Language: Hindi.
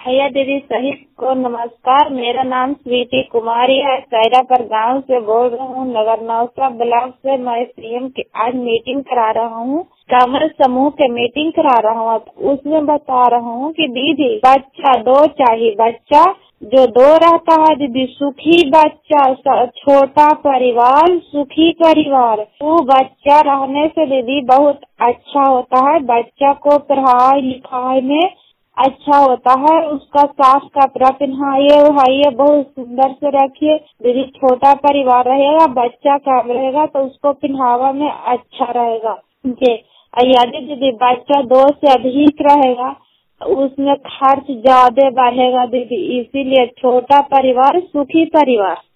भैया दीदी सही को नमस्कार। मेरा नाम स्वीटी कुमारी है। सैरापुर गांव से बोल रहा हूँ। नगर नौसा ब्लॉक से मैं सीएम की आज मीटिंग करा रहा हूँ। कमर समूह के मीटिंग करा रहा हूँ। उसमें बता रहा हूँ कि दीदी बच्चा दो चाहिए। बच्चा जो दो रहता है दीदी, सुखी बच्चा, छोटा परिवार, सुखी परिवार। वो बच्चा रहने से दीदी बहुत अच्छा होता है। बच्चा को पढ़ाई लिखाई में अच्छा होता है। उसका साफ कपड़ा पहनाइए उठाइए, बहुत सुंदर से रखिए दीदी। छोटा परिवार रहेगा, बच्चा कम रहेगा तो उसको पहनावा में अच्छा रहेगा जी। यदि दीदी बच्चा दो से अधिक रहेगा उसमें खर्च ज्यादा बढ़ेगा दीदी। इसीलिए छोटा परिवार सुखी परिवार।